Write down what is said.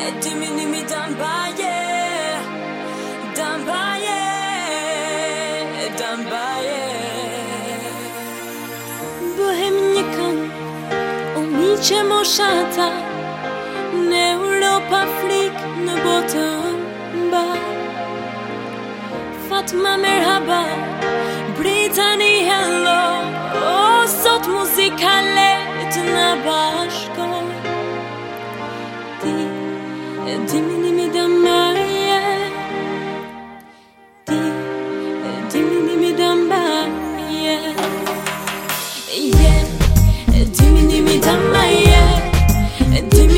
Dimini dambaye, dambaye, dambaye. Byhem një këngë, o miqe moshata, në Europë, Afrikë, në botën mba. Fatma merhaba, Britani hello, o sot muzika let në bashkon. Dimini dambaye, dimini dambaye, yeah. Dimini dambaye,